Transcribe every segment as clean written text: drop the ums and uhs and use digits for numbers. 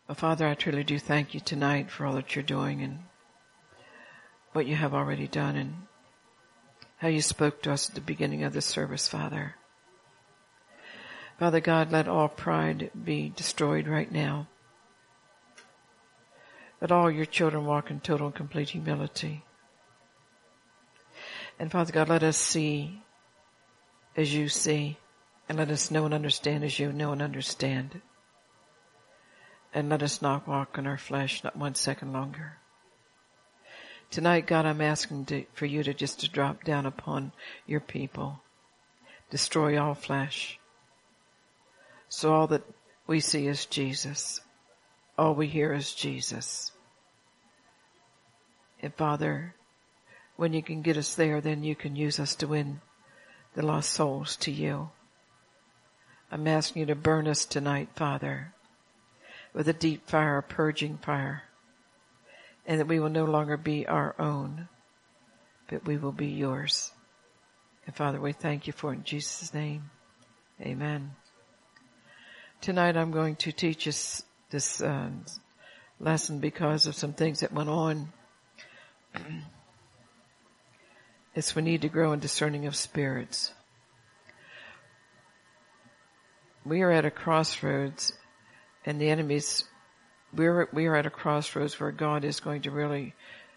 Well, Father, I truly do thank you tonight for all that you're doing and what you have already done and how you spoke to us at the beginning of the service, Father. Father God, let all pride be destroyed right now. Let all your children walk in total and complete humility. And Father God, let us see as you see, and let us know and understand as you know and understand. And let us not walk in our flesh not 1 second longer. Tonight, God, I'm asking for you to drop down upon your people. Destroy all flesh. So all that we see is Jesus. All we hear is Jesus. And Father, when you can get us there, then you can use us to win the lost souls to you. I'm asking you to burn us tonight, Father, with a deep fire, a purging fire, and that we will no longer be our own, but we will be yours. And Father, we thank you for it in Jesus' name. Amen. Tonight I'm going to teach us this lesson because of some things that went on. It's we need to grow in discerning of spirits. We are at a crossroads, and the enemies, we are at a crossroads where God is going to really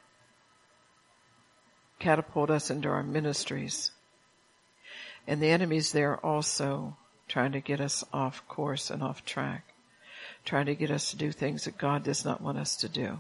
catapult us into our ministries. And the enemy's there also trying to get us off course and off track, trying to get us to do things that God does not want us to do.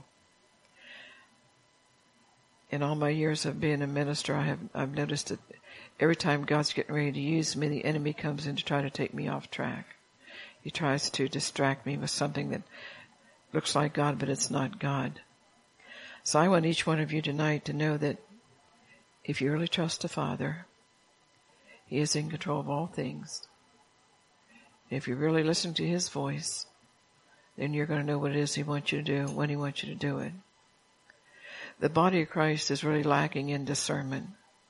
In all my years of being a minister, I've noticed that every time God's getting ready to use me, the enemy comes in to try to take me off track. He tries to distract me with something that looks like God, but it's not God. So I want each one of you tonight to know that if you really trust the Father, He is in control of all things. If you really listen to His voice, then you're going to know what it is He wants you to do, when He wants you to do it. The body of Christ is really lacking in discernment.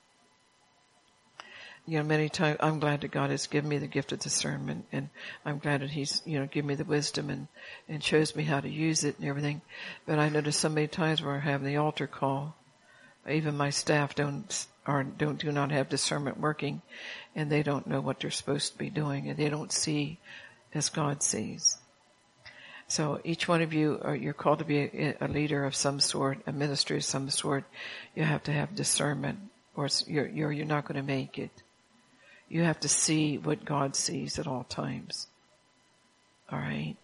You know, many times I'm glad that God has given me the gift of discernment, and I'm glad that He's, given me the wisdom and shows me how to use it and everything. But I notice so many times where I have the altar call, even my staff do not have discernment working, and they don't know what they're supposed to be doing, and they don't see as God sees. So each one of you, you're called to be a leader of some sort, a ministry of some sort. You have to have discernment, or you're not going to make it. You have to see what God sees at all times. All right.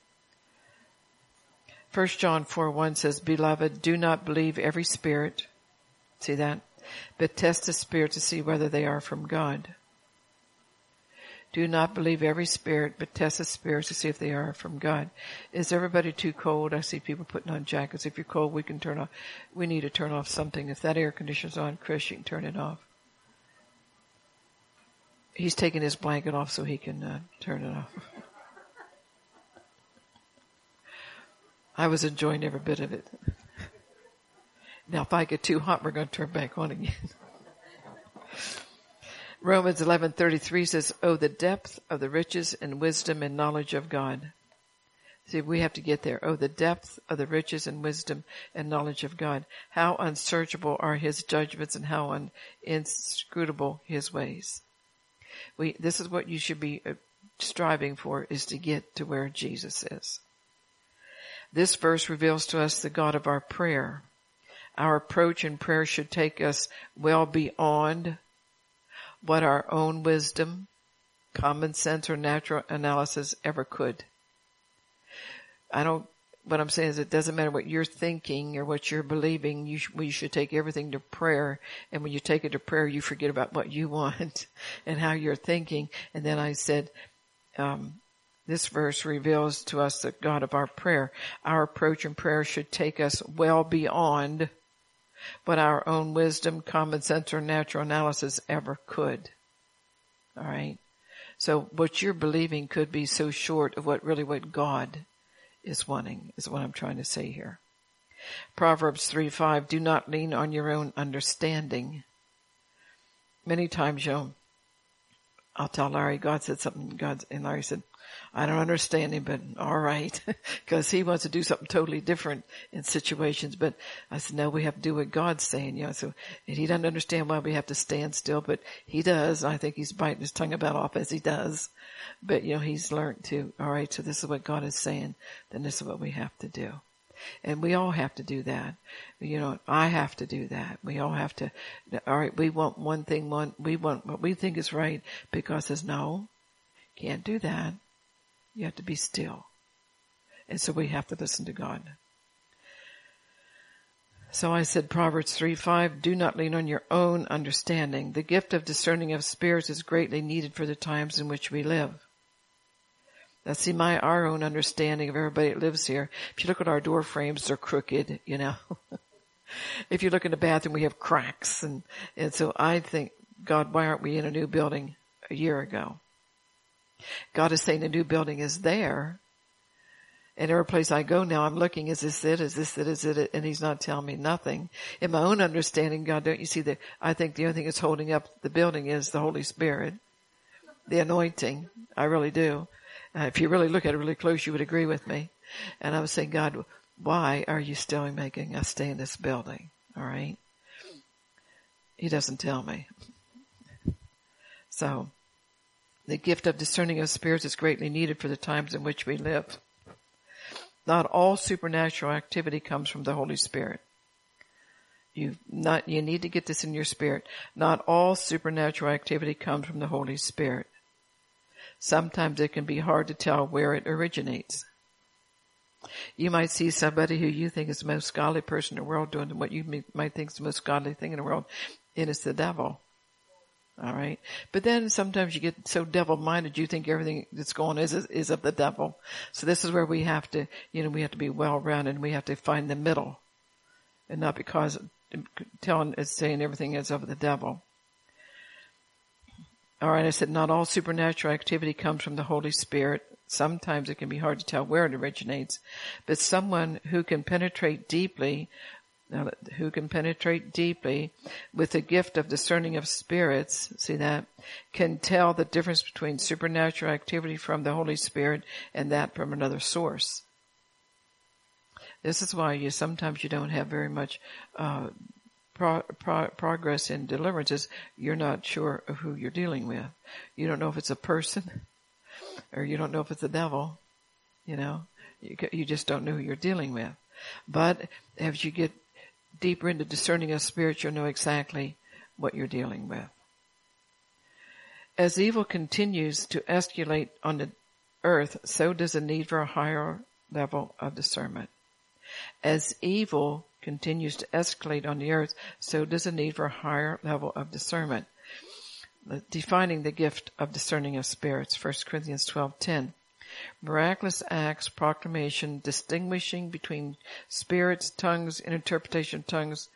1 John 4:1 says, "Beloved, do not believe every spirit." See that? "But test the spirit to see whether they are from God." Do not believe every spirit, but test the spirits to see if they are from God. Is everybody too cold? I see people putting on jackets. If you're cold, we can turn off. We need to turn off something. If that air conditioner's on, Chris, you can turn it off. He's taking his blanket off so he can turn it off. I was enjoying every bit of it. Now, if I get too hot, we're going to turn back on again. Romans 11:33 says, "Oh, the depth of the riches and wisdom and knowledge of God." See, we have to get there. Oh, the depth of the riches and wisdom and knowledge of God. How unsearchable are His judgments and how inscrutable His ways. This is what you should be striving for, is to get to where Jesus is. This verse reveals to us the God of our prayer. Our approach in prayer should take us well beyond what our own wisdom, common sense, or natural analysis ever could. What I'm saying is it doesn't matter what you're thinking or what you're believing. You should take everything to prayer. And when you take it to prayer, you forget about what you want and how you're thinking. And then I said, this verse reveals to us the God of our prayer. Our approach in prayer should take us well beyond what our own wisdom, common sense, or natural analysis ever could. All right? So what you're believing could be so short of what God is wanting, is what I'm trying to say here. Proverbs 3:5, "Do not lean on your own understanding." Many times, I'll tell Larry, God said something, and Larry said, I don't understand him, but all right. Because he wants to do something totally different in situations. But I said, no, we have to do what God's saying, So, and he doesn't understand why we have to stand still, but he does. I think he's biting his tongue about off as he does. But, he's learned to, all right, so this is what God is saying. Then this is what we have to do. And we all have to do that. I have to do that. We all have to, all right, we want one thing, we want what we think is right, because says, no, can't do that. You have to be still. And so we have to listen to God. So I said, Proverbs 3:5, do not lean on your own understanding. The gift of discerning of spirits is greatly needed for the times in which we live. Now see, our own understanding of everybody that lives here, if you look at our door frames, they're crooked, If you look in the bathroom, we have cracks. And so I think, God, why aren't we in a new building a year ago? God is saying the new building is there. And every place I go now, I'm looking, is this it? Is this it? Is it? And he's not telling me nothing. In my own understanding, God, don't you see that? I think the only thing that's holding up the building is the Holy Spirit, the anointing. I really do. If you really look at it really close, you would agree with me. And I was saying, God, why are you still making us stay in this building? All right. He doesn't tell me. So the gift of discerning of spirits is greatly needed for the times in which we live. Not all supernatural activity comes from the Holy Spirit. You need to get this in your spirit. Not all supernatural activity comes from the Holy Spirit. Sometimes it can be hard to tell where it originates. You might see somebody who you think is the most godly person in the world doing what you might think is the most godly thing in the world, and it's the devil. All right. But then sometimes you get so devil-minded you think everything that's going on is of the devil. So this is where we have to, we have to be well-rounded, and we have to find the middle, and not because saying everything is of the devil. All right, I said not all supernatural activity comes from the Holy Spirit. Sometimes it can be hard to tell where it originates, but someone who can penetrate deeply with the gift of discerning of spirits, see that, can tell the difference between supernatural activity from the Holy Spirit and that from another source. This is why sometimes you don't have very much progress in deliverances. You're not sure of who you're dealing with. You don't know if it's a person, or you don't know if it's the devil. You just don't know who you're dealing with. But as you get deeper into discerning of spirits, you'll know exactly what you're dealing with. As evil continues to escalate on the earth, so does the need for a higher level of discernment. As evil continues to escalate on the earth, so does the need for a higher level of discernment. Defining the gift of discerning of spirits, 1 Corinthians 12:10. Miraculous acts, proclamation, distinguishing between spirits, tongues, and interpretation of tongues.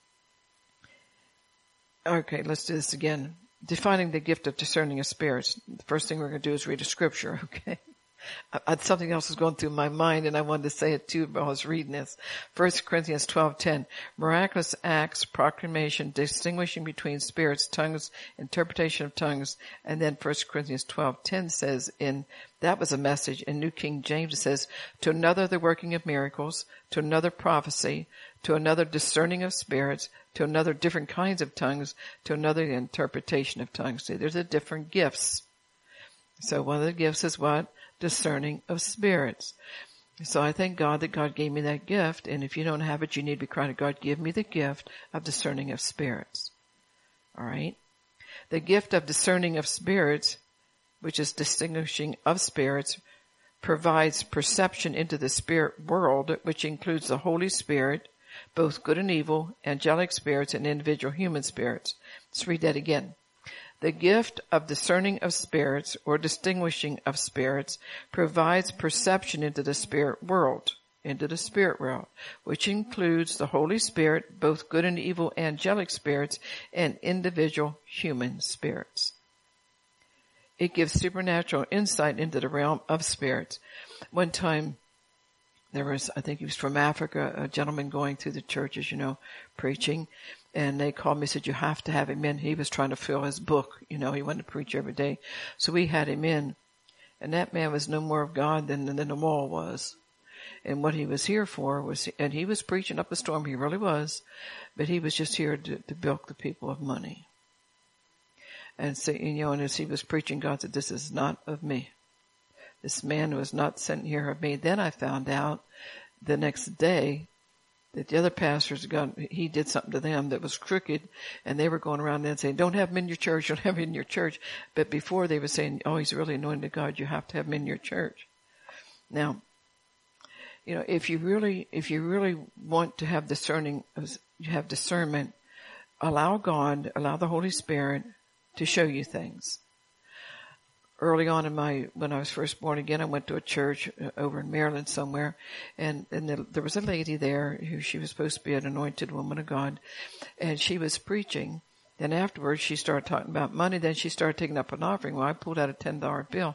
Okay, let's do this again. Defining the gift of discerning of spirits. The first thing we're going to do is read a scripture, okay? Something else was going through my mind, and I wanted to say it too while I was reading this. 1 Corinthians 12:10. Miraculous acts, proclamation, distinguishing between spirits, tongues, interpretation of tongues. And then 1 Corinthians 12:10 says, that was a message. In New King James it says, to another the working of miracles, to another prophecy, to another discerning of spirits, to another different kinds of tongues, to another the interpretation of tongues. See, there's the different gifts. So one of the gifts is what? Discerning of spirits. So I thank God that God gave me that gift, and if you don't have it, you need to be crying to God, give me the gift of discerning of spirits. All right? The gift of discerning of spirits, which is distinguishing of spirits, provides perception into the spirit world, which includes the Holy Spirit, both good and evil, angelic spirits, and individual human spirits. Let's read that again. The gift of discerning of spirits, or distinguishing of spirits, provides perception into the spirit world, which includes the Holy Spirit, both good and evil angelic spirits, and individual human spirits. It gives supernatural insight into the realm of spirits. One time, there was, I think he was from Africa, a gentleman going through the churches, preaching. And they called me and said, you have to have him in. He was trying to fill his book. He wanted to preach every day. So we had him in. And that man was no more of God than the wall was. And what he was here for was, and he was preaching up a storm, he really was, but he was just here to bilk the people of money. And so, and as he was preaching, God said, this is not of me. This man was not sent here of me. Then I found out the next day that the other pastors, he did something to them that was crooked, and they were going around then saying, don't have him in your church, don't have him in your church. But before they were saying, oh, he's really anointed of God, you have to have him in your church. Now, if you really want to have discernment, allow the Holy Spirit to show you things. Early on when I was first born again, I went to a church over in Maryland somewhere, and there was a lady there who she was supposed to be an anointed woman of God, and she was preaching. Then afterwards, she started talking about money. Then she started taking up an offering. Well, I pulled out a $10 bill.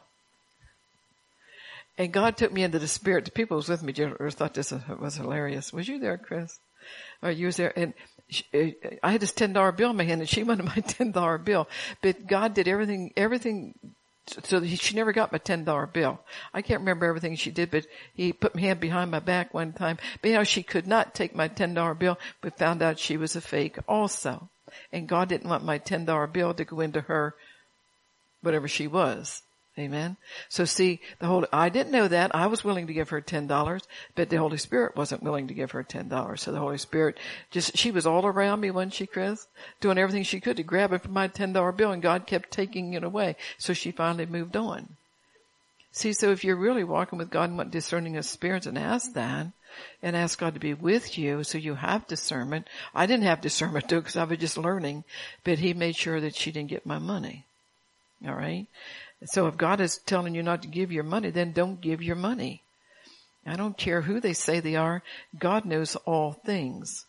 And God took me into the spirit. The people who was with me thought this was hilarious. Was you there, Chris? Or you was there? And I had this $10 bill in my hand, and she wanted my $10 bill. But God did everything so that she never got my $10 bill. I can't remember everything she did, but he put my hand behind my back one time. But she could not take my $10 bill. We found out she was a fake also. And God didn't want my $10 bill to go into her, whatever she was. Amen. So see, I didn't know that. I was willing to give her $10, but the Holy Spirit wasn't willing to give her $10. So the Holy Spirit she was all around me, wasn't she, Chris? Doing everything she could to grab it from my $10 bill, and God kept taking it away. So she finally moved on. See, so if you're really walking with God and want discerning of spirits, and ask that, and ask God to be with you so you have discernment. I didn't have discernment too, because I was just learning, but he made sure that she didn't get my money. All right. So if God is telling you not to give your money, then don't give your money. I don't care who they say they are. God knows all things.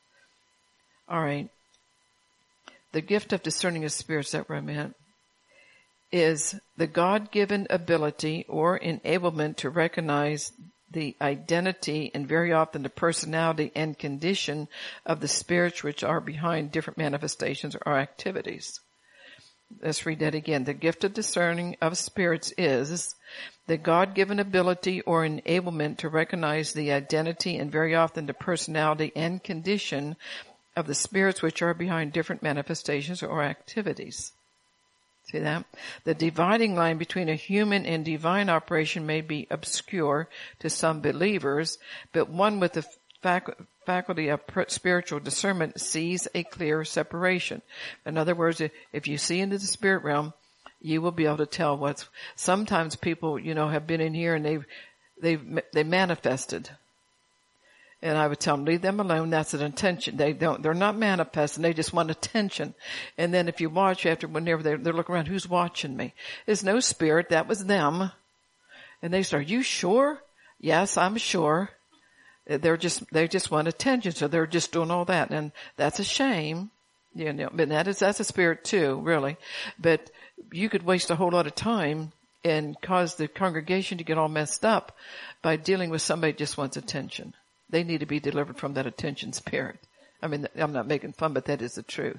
All right. The gift of discerning of spirits, that what I meant, is the God-given ability or enablement to recognize the identity and very often the personality and condition of the spirits which are behind different manifestations or activities. Let's read that again. The gift of discerning of spirits is the God-given ability or enablement to recognize the identity and very often the personality and condition of the spirits which are behind different manifestations or activities. See that? The dividing line between a human and divine operation may be obscure to some believers, but one with the faculty of spiritual discernment sees a clear separation. In other words, if you see into the spirit realm, you will be able to tell sometimes people, have been in here and they manifested. And I would tell them, leave them alone. That's an intention. They're not manifesting. They just want attention. And then if you watch whenever they're looking around, who's watching me? There's no spirit. That was them. And they start, you sure? Yes, I'm sure. They just want attention. So they're just doing all that. And that's a shame. But that's a spirit too, really. But you could waste a whole lot of time and cause the congregation to get all messed up by dealing with somebody who just wants attention. They need to be delivered from that attention spirit. I mean, I'm not making fun, but that is the truth.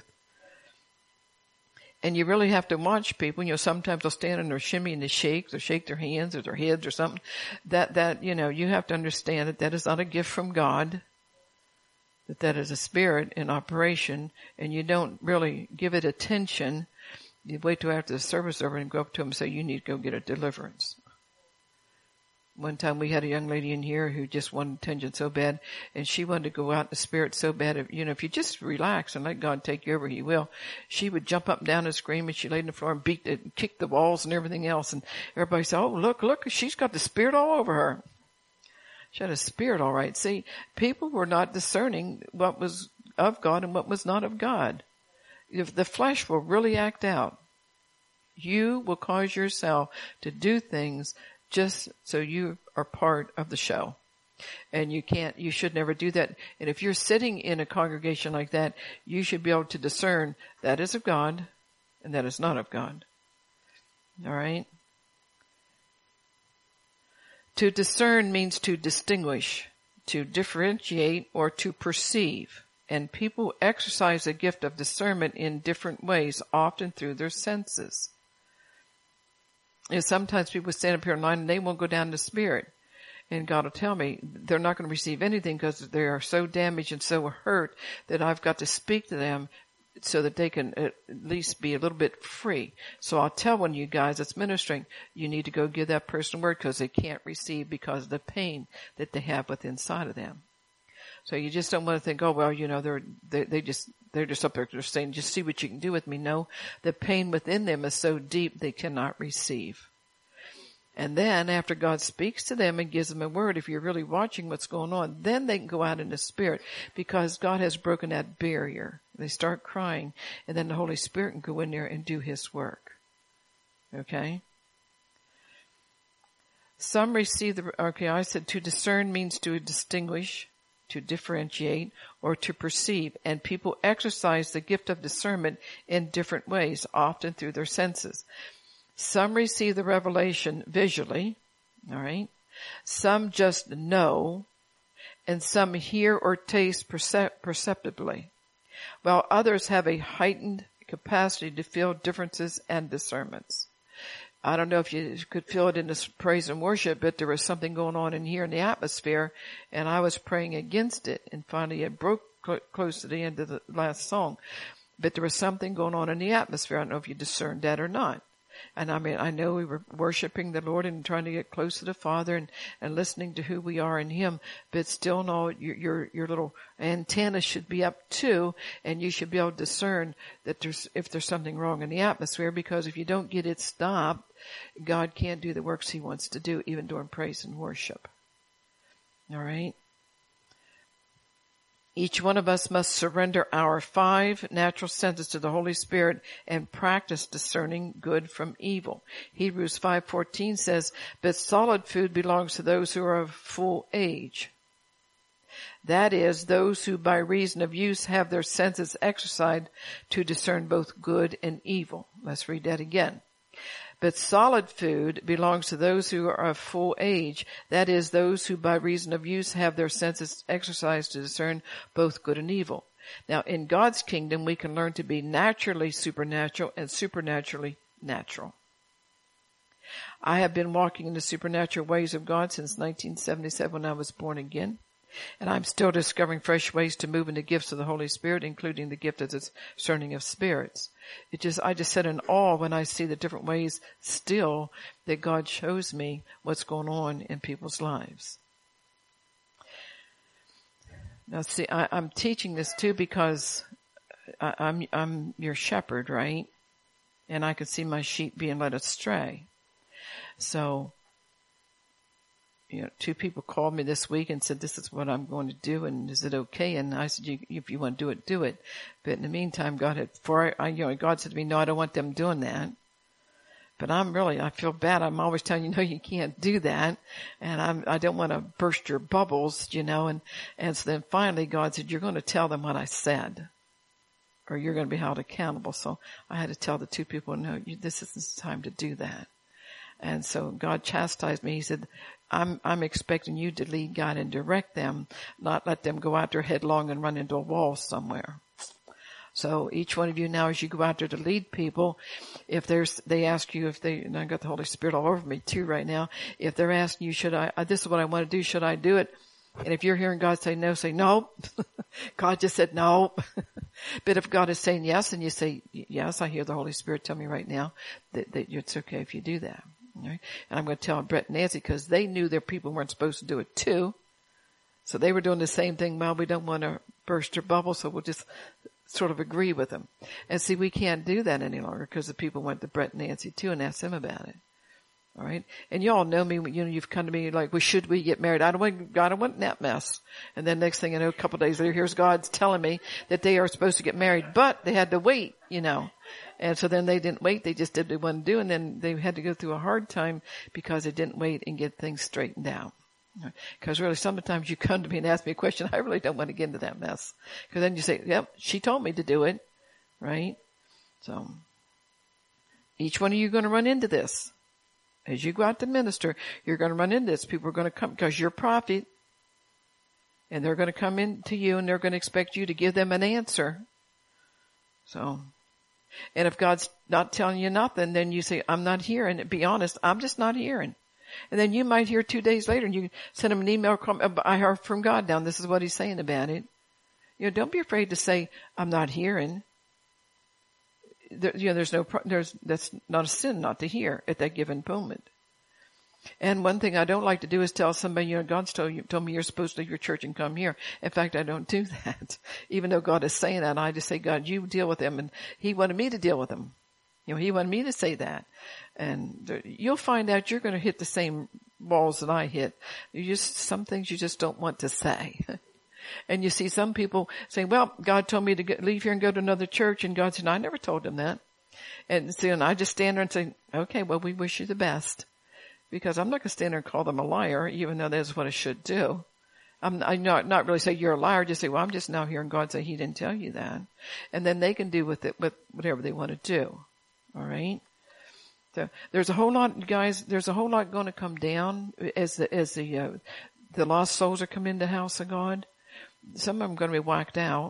And you really have to watch people. Sometimes they'll stand and they'll shimmy and they shake their hands or their heads or something. That, you have to understand that is not a gift from God. That is a spirit in operation, and you don't really give it attention. You wait till after the service over and go up to them and say, you need to go get a deliverance. One time we had a young lady in here who just wanted attention so bad, and she wanted to go out in the spirit so bad. If you just relax and let God take you over, He will. She would jump up and down and scream, and she laid on the floor and kicked the walls and everything else. And everybody said, oh, look, she's got the spirit all over her. She had a spirit, all right. See, people were not discerning what was of God and what was not of God. If the flesh will really act out, you will cause yourself to do things just so you are part of the show. And you should never do that. And if you're sitting in a congregation like that, you should be able to discern that is of God and that is not of God. All right? To discern means to distinguish, to differentiate, or to perceive. And people exercise the gift of discernment in different ways, often through their senses. sometimes people stand up here in line and they won't go down to spirit. And God will tell me they're not going to receive anything because they are so damaged and so hurt that I've got to speak to them so that they can at least be a little bit free. So I'll tell one of you guys that's ministering, you need to go give that person a word because they can't receive because of the pain that they have within inside of them. So you just don't want to think, oh, well, they're just up there, they're saying, just see what you can do with me. No, the pain within them is so deep they cannot receive. And then after God speaks to them and gives them a word, if you're really watching what's going on, then they can go out in the spirit because God has broken that barrier. They start crying and then the Holy Spirit can go in there and do his work. Okay? Some receive I said to discern means to distinguish, to differentiate, or to perceive. And people exercise the gift of discernment in different ways, often through their senses. Some receive the revelation visually, all right? Some just know, and some hear or taste perceptibly, while others have a heightened capacity to feel differences and discernments. I don't know if you could feel it in this praise and worship, but there was something going on in here in the atmosphere, and I was praying against it, and finally it broke close to the end of the last song. But there was something going on in the atmosphere. I don't know if you discerned that or not. And I know we were worshiping the Lord and trying to get close to the Father and listening to who we are in Him, but still know your little antenna should be up too, and you should be able to discern that if there's something wrong in the atmosphere, because if you don't get it stopped, God can't do the works He wants to do, even during praise and worship. All right? Each one of us must surrender our 5 natural senses to the Holy Spirit and practice discerning good from evil. Hebrews 5:14 says, but solid food belongs to those who are of full age. That is, those who by reason of use have their senses exercised to discern both good and evil. Let's read that again. But solid food belongs to those who are of full age, that is, those who by reason of use have their senses exercised to discern both good and evil. Now, in God's kingdom, we can learn to be naturally supernatural and supernaturally natural. I have been walking in the supernatural ways of God since 1977 when I was born again. And I'm still discovering fresh ways to move in the gifts of the Holy Spirit, including the gift of discerning of spirits. I just sit in awe when I see the different ways still that God shows me what's going on in people's lives. Now see, I'm teaching this too because I'm your shepherd, right? And I could see my sheep being led astray. So, 2 people called me this week and said, this is what I'm going to do, and is it okay? And I said, if you want to do it. But in the meantime, God said to me, no, I don't want them doing that. But I feel bad. I'm always telling you, no, you can't do that. And I don't want to burst your bubbles, and so then finally God said, you're going to tell them what I said, or you're going to be held accountable. So I had to tell the 2 people, no, this isn't the time to do that. And so God chastised me. He said, I'm expecting you to lead, guide, and direct them, not let them go out there headlong and run into a wall somewhere. So each one of you now, as you go out there to lead people, they ask you and I got the Holy Spirit all over me too right now. If they're asking you, this is what I want to do, should I do it? And if you're hearing God say no, say no. God just said no. But if God is saying yes, and you say, yes, I hear the Holy Spirit tell me right now that it's okay if you do that. Right? And I'm going to tell Brett and Nancy because they knew their people weren't supposed to do it too. So they were doing the same thing. Well, we don't want to burst their bubble, so we'll just sort of agree with them. And see, we can't do that any longer because the people went to Brett and Nancy too and asked them about it. All right. And you all know me, you've come to me like, well, should we get married? I don't want that mess. And then next thing you know, a couple of days later, here's God's telling me that they are supposed to get married, but they had to wait, And so then they didn't wait. They just did what they wanted to do. And then they had to go through a hard time because they didn't wait and get things straightened out. Because really, sometimes you come to me and ask me a question. I really don't want to get into that mess. Because then you say, yep, she told me to do it. Right? So each one of you are going to run into this. As you go out to minister, you're going to run into this. People are going to come because you're a prophet. And they're going to come in to you and they're going to expect you to give them an answer. So And if God's not telling you nothing, then you say, I'm not hearing. Be honest, I'm just not hearing. And then you might hear 2 days later and you send him an email, I heard from God now. This is what he's saying about it. Don't be afraid to say, I'm not hearing. That's not a sin not to hear at that given moment. And one thing I don't like to do is tell somebody, God's told me you're supposed to leave your church and come here. In fact, I don't do that. Even though God is saying that, I just say, God, you deal with them. And he wanted me to deal with them. He wanted me to say that. And you'll find out you're going to hit the same walls that I hit. Some things you just don't want to say. And you see some people saying, well, God told me to leave here and go to another church. And God said, no, I never told him that. And I just stand there and say, okay, well, we wish you the best. Because I'm not going to stand there and call them a liar, even though that's what I should do. I'm not really say you're a liar, just say, well, I'm just now hearing God say he didn't tell you that. And then they can do with whatever they want to do. All right? So there's a whole lot, guys, there's a whole lot going to come down as the lost souls are coming into the house of God. Some of them are going to be whacked out,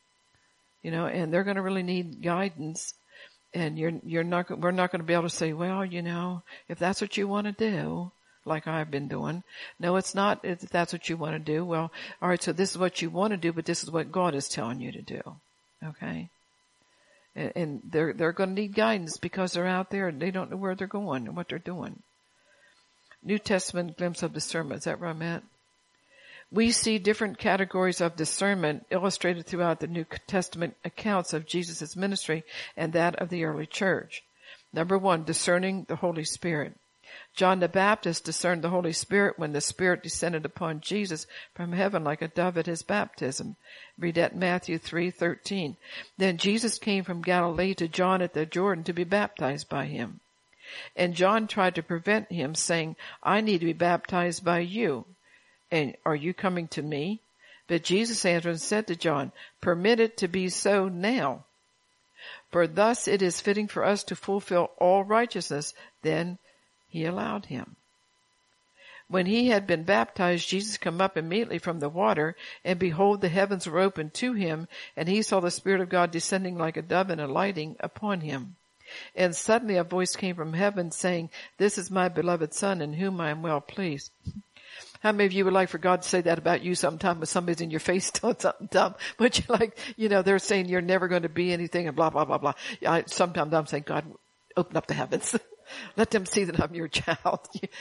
and they're going to really need guidance. And we're not going to be able to say, well, if that's what you want to do, like I've been doing. No, it's not. If that's what you want to do. Well, all right. So this is what you want to do, but this is what God is telling you to do. Okay. And they're going to need guidance because they're out there and they don't know where they're going and what they're doing. New Testament glimpse of discernment. Is that where I'm at? We see different categories of discernment illustrated throughout the New Testament accounts of Jesus' ministry and that of the early church. Number 1, discerning the Holy Spirit. John the Baptist discerned the Holy Spirit when the Spirit descended upon Jesus from heaven like a dove at his baptism. Read that Matthew 3:13. Then Jesus came from Galilee to John at the Jordan to be baptized by him. And John tried to prevent him, saying, I need to be baptized by you. And are you coming to me? But Jesus answered and said to John, permit it to be so now. For thus it is fitting for us to fulfill all righteousness. Then he allowed him. When he had been baptized, Jesus came up immediately from the water, and behold, the heavens were opened to him, and he saw the Spirit of God descending like a dove and alighting upon him. And suddenly a voice came from heaven saying, this is my beloved Son, in whom I am well pleased. How many of you would like for God to say that about you sometime when somebody's in your face doing something dumb? But you're like, they're saying you're never going to be anything and blah, blah, blah, blah. Sometimes I'm saying, God, open up the heavens. Let them see that I'm your child.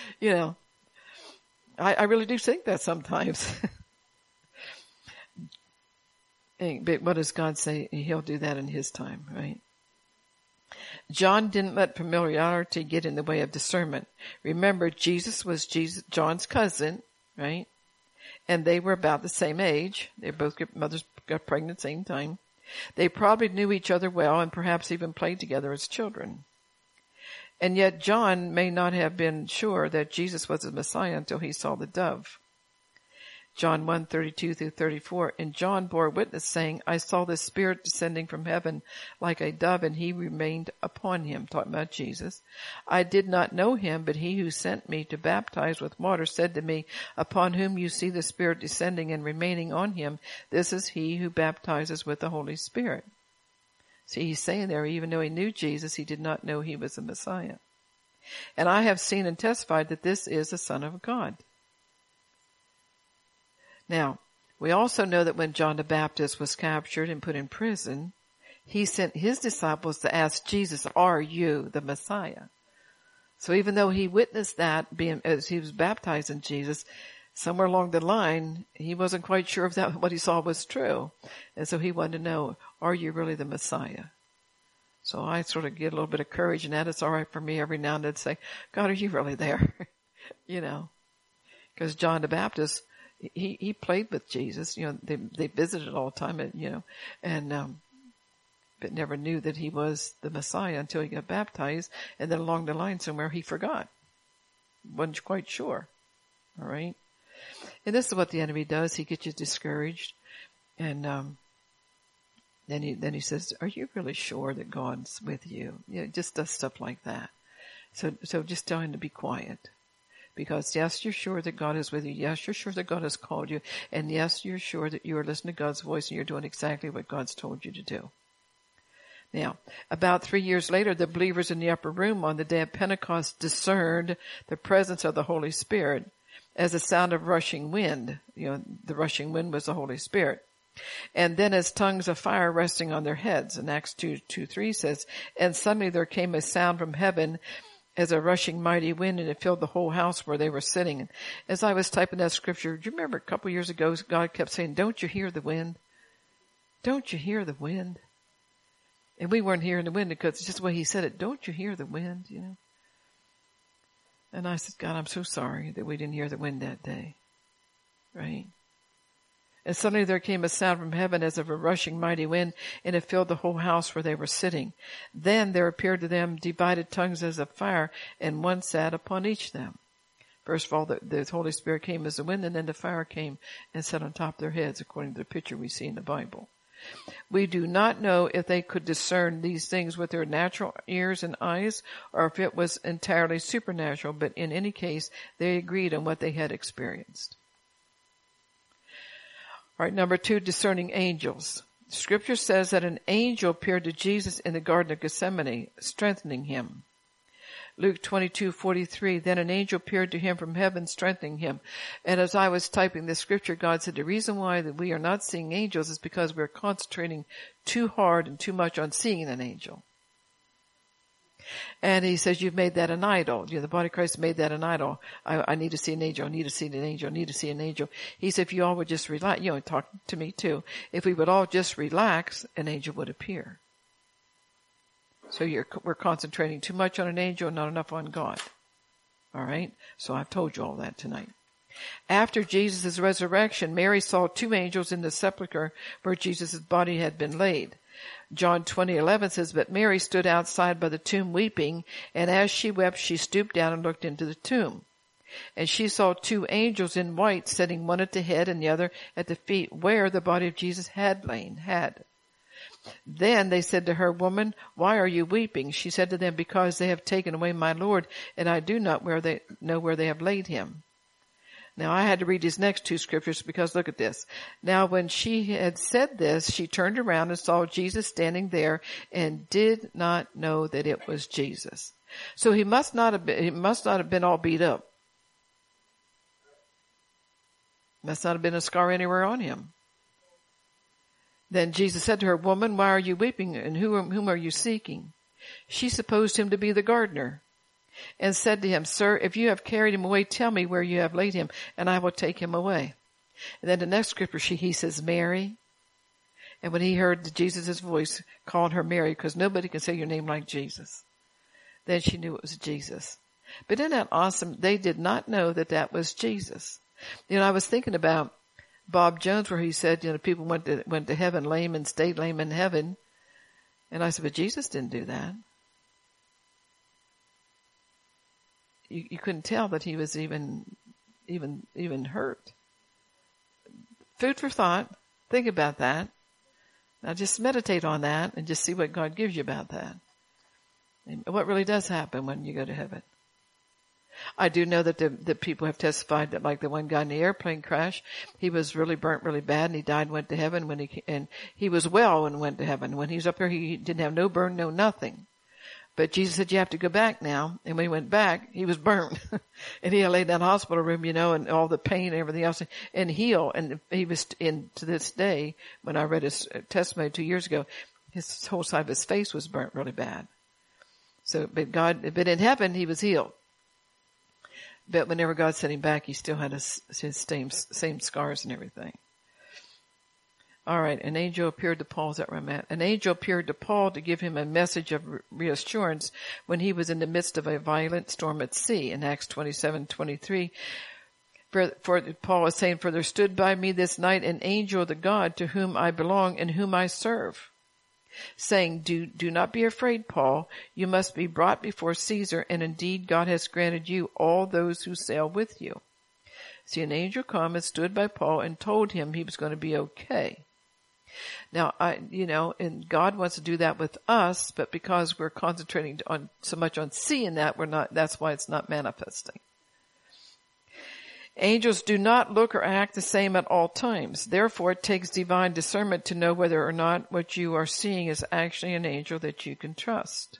I really do think that sometimes. But what does God say? He'll do that in his time, right? John didn't let familiarity get in the way of discernment. Remember, Jesus was John's cousin, right? And they were about the same age. Mothers got pregnant at the same time. They probably knew each other well and perhaps even played together as children. And yet John may not have been sure that Jesus was the Messiah until he saw the dove. John 1:32-34, and John bore witness, saying, I saw the Spirit descending from heaven like a dove, and he remained upon him. Talking about Jesus. I did not know him, but he who sent me to baptize with water said to me, upon whom you see the Spirit descending and remaining on him, this is he who baptizes with the Holy Spirit. See, he's saying there, even though he knew Jesus, he did not know he was the Messiah. And I have seen and testified that this is the Son of God. Now, we also know that when John the Baptist was captured and put in prison, he sent his disciples to ask Jesus, are you the Messiah? So even though he witnessed that as he was baptizing Jesus, somewhere along the line, he wasn't quite sure if that what he saw was true. And so he wanted to know, are you really the Messiah? So I sort of get a little bit of courage in that. It's all right for me every now and then to say, God, are you really there? Because John the Baptist, he played with Jesus. They visited all the time, but never knew that he was the Messiah until he got baptized. And then along the line somewhere he forgot. Wasn't quite sure. All right. And this is what the enemy does. He gets you discouraged. And, then he says, are you really sure that God's with you? Just does stuff like that. So just tell him to be quiet. Because yes, you're sure that God is with you. Yes, you're sure that God has called you. And yes, you're sure that you are listening to God's voice and you're doing exactly what God's told you to do. Now, about 3 years later, the believers in the upper room on the day of Pentecost discerned the presence of the Holy Spirit as a sound of rushing wind. The rushing wind was the Holy Spirit. And then as tongues of fire resting on their heads. And Acts 2:3 says, and suddenly there came a sound from heaven as a rushing mighty wind, and it filled the whole house where they were sitting. And as I was typing that scripture, do you remember a couple years ago, God kept saying, don't you hear the wind? Don't you hear the wind? And we weren't hearing the wind because it's just the way he said it. Don't you hear the wind, And I said, God, I'm so sorry that we didn't hear the wind that day. Right? And suddenly there came a sound from heaven as of a rushing mighty wind, and it filled the whole house where they were sitting. Then there appeared to them divided tongues as of fire, and one sat upon each of them. First of all, the Holy Spirit came as a wind, and then the fire came and sat on top of their heads, according to the picture we see in the Bible. We do not know if they could discern these things with their natural ears and eyes, or if it was entirely supernatural, but in any case, they agreed on what they had experienced. All right, number 2, discerning angels. Scripture says that an angel appeared to Jesus in the Garden of Gethsemane, strengthening him. Luke 22:43, then an angel appeared to him from heaven, strengthening him. And as I was typing this scripture, God said the reason why that we are not seeing angels is because we're concentrating too hard and too much on seeing an angel. And he says, you've made that an idol. The body of Christ made that an idol. I need to see an angel. I need to see an angel. I need to see an angel. He said, if you all would just relax, talk to me too. If we would all just relax, an angel would appear. So we're concentrating too much on an angel and not enough on God. All right? So I've told you all that tonight. After Jesus' resurrection, Mary saw 2 angels in the sepulchre where Jesus' body had been laid. John 20:11 says, but Mary stood outside by the tomb weeping, and as she wept, she stooped down and looked into the tomb. And she saw 2 angels in white sitting, one at the head and the other at the feet, where the body of Jesus had lain. Then they said to her, woman, why are you weeping? She said to them, because they have taken away my Lord, and I do not know where they have laid him. Now I had to read these next 2 scriptures because look at this. Now when she had said this, she turned around and saw Jesus standing there and did not know that it was Jesus. So he must not have been all beat up. Must not have been a scar anywhere on him. Then Jesus said to her, woman, why are you weeping, and whom are you seeking? She supposed him to be the gardener, and said to him, sir, if you have carried him away, tell me where you have laid him, and I will take him away. And then the next scripture, he says, Mary. And when he heard Jesus' voice, called her Mary, because nobody can say your name like Jesus. Then she knew it was Jesus. But isn't that awesome? They did not know that was Jesus. I was thinking about Bob Jones, where he said, people went to heaven lame and stayed lame in heaven. And I said, but Jesus didn't do that. You couldn't tell that he was even hurt. Food for thought. Think about that. Now just meditate on that and just see what God gives you about that. And what really does happen when you go to heaven. I do know that the people have testified that, like the one guy in the airplane crash, he was really burnt really bad and he died and went to heaven and he was well and went to heaven. When he was up there, he didn't have no burn, no nothing. But Jesus said, you have to go back now. And when he went back, he was burnt. And he had laid down in the hospital room, and all the pain and everything else and heal. And he was to this day, when I read his testimony 2 years ago, his whole side of his face was burnt really bad. So, but in heaven, he was healed. But whenever God sent him back, he still had his same scars and everything. All right, an angel appeared to Paul. Is that where I'm at? An angel appeared to Paul to give him a message of reassurance when he was in the midst of a violent storm at sea. In Acts 27:23, for Paul is saying, for there stood by me this night an angel of the God to whom I belong and whom I serve, saying, do not be afraid, Paul. You must be brought before Caesar, and indeed God has granted you all those who sail with you. See, an angel come and stood by Paul and told him he was going to be okay. Now, and God wants to do that with us, but because we're concentrating so much on seeing that, that's why it's not manifesting. Angels do not look or act the same at all times. Therefore, it takes divine discernment to know whether or not what you are seeing is actually an angel that you can trust.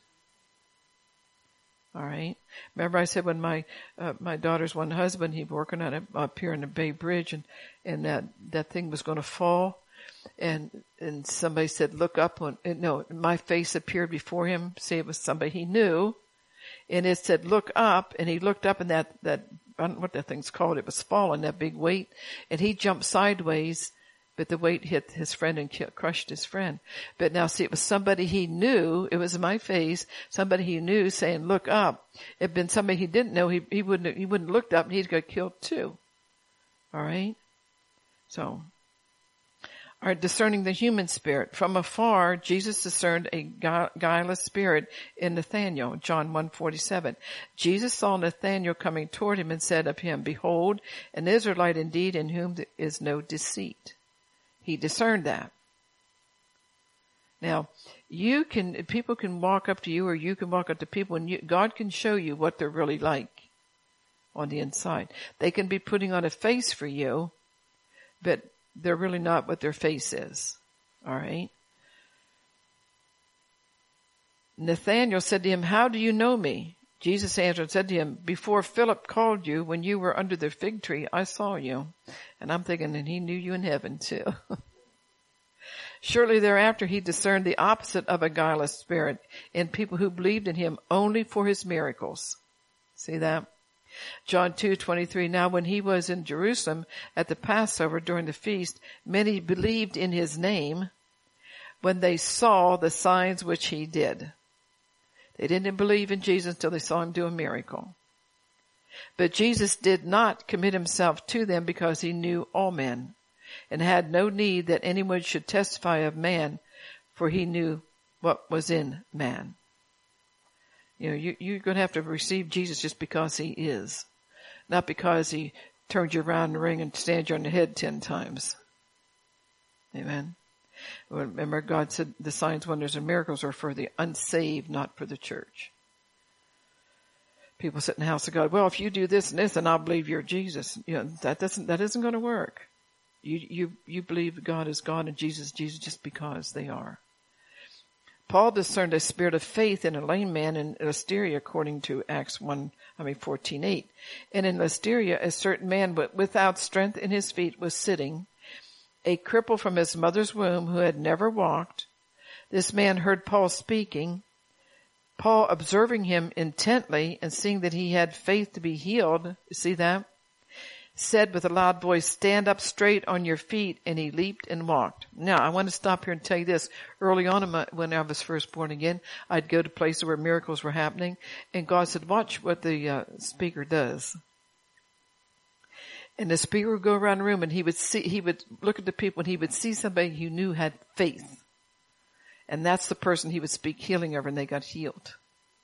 All right. Remember I said when my daughter's one husband, he was working on it up here in the Bay Bridge, and that thing was going to fall. And somebody said, look up my face appeared before him. See, it was somebody he knew. And it said, look up. And he looked up, and that, I don't know what that thing's called. It was falling, that big weight. And he jumped sideways, but the weight hit his friend and crushed his friend. But now see, it was somebody he knew. It was my face. Somebody he knew saying, look up. It had been somebody he didn't know. He wouldn't have looked up, and he'd got killed too. All right. So, are discerning the human spirit. From afar, Jesus discerned a guileless spirit in Nathanael, John 1:47. Jesus saw Nathanael coming toward him and said of him, behold, an Israelite indeed in whom there is no deceit. He discerned that. Now, people can walk up to you, or you can walk up to people, and God can show you what they're really like on the inside. They can be putting on a face for you, but they're really not what their face is. All right. Nathanael said to him, how do you know me? Jesus answered and said to him, before Philip called you, when you were under the fig tree, I saw you. And I'm thinking, and he knew you in heaven too. Shortly thereafter, he discerned the opposite of a guileless spirit in people who believed in him only for his miracles. See that? John 2:23. Now when he was in Jerusalem at the Passover during the feast, many believed in his name when they saw the signs which he did. They didn't believe in Jesus until they saw him do a miracle. But Jesus did not commit himself to them because he knew all men and had no need that anyone should testify of man, for he knew what was in man. You know, you're going to have to receive Jesus just because he is, not because he turns you around in the ring and stands you on the head 10 times. Amen. Remember, God said the signs, wonders, and miracles are for the unsaved, not for the church. People sit in the house of God. Well, if you do this and this, then I'll believe you're Jesus. You know, that isn't going to work. You believe God is God and Jesus just because they are. Paul discerned a spirit of faith in a lame man in Lystra, according to Acts 14:8. And in Lystra, a certain man without strength in his feet was sitting, a cripple from his mother's womb who had never walked. This man heard Paul speaking. Paul, observing him intently and seeing that he had faith to be healed, you see that? Said with a loud voice, stand up straight on your feet, and he leaped and walked. Now, I want to stop here and tell you this. Early on when I was first born again, I'd go to places where miracles were happening, and God said, watch what the speaker does. And the speaker would go around the room, and he would look at the people, and he would see somebody he knew had faith. And that's the person he would speak healing over, and they got healed.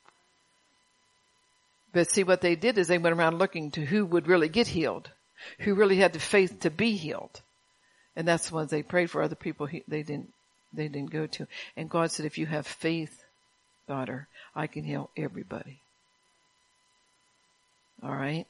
But see, what they did is they went around looking to who would really get healed, who really had the faith to be healed. And that's the ones they prayed for. Other people they didn't go to. And God said, if you have faith, daughter, I can heal everybody. All right?